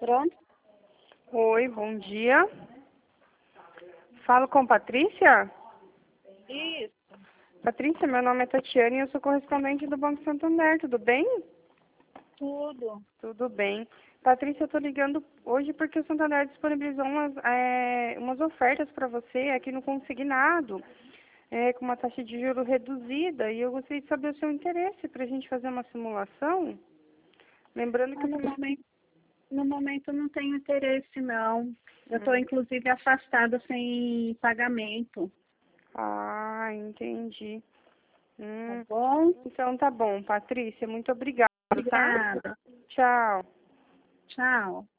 Pronto? Oi, bom dia. Falo com Patrícia? Isso. Patrícia, meu nome é Tatiana e eu sou correspondente do Banco Santander, tudo bem? Tudo. Tudo bem. Patrícia, eu estou ligando hoje porque o Santander disponibilizou umas ofertas para você aqui no consignado, com uma taxa de juros reduzida, e eu gostaria de saber o seu interesse para a gente fazer uma simulação. Lembrando que No o momento, no momento eu não tenho interesse, não. Eu estou, Hum. inclusive, afastada sem pagamento. Ah, entendi. Tá bom? Então tá bom, Patrícia, muito obrigada, tá? Obrigada. Tchau. Tchau.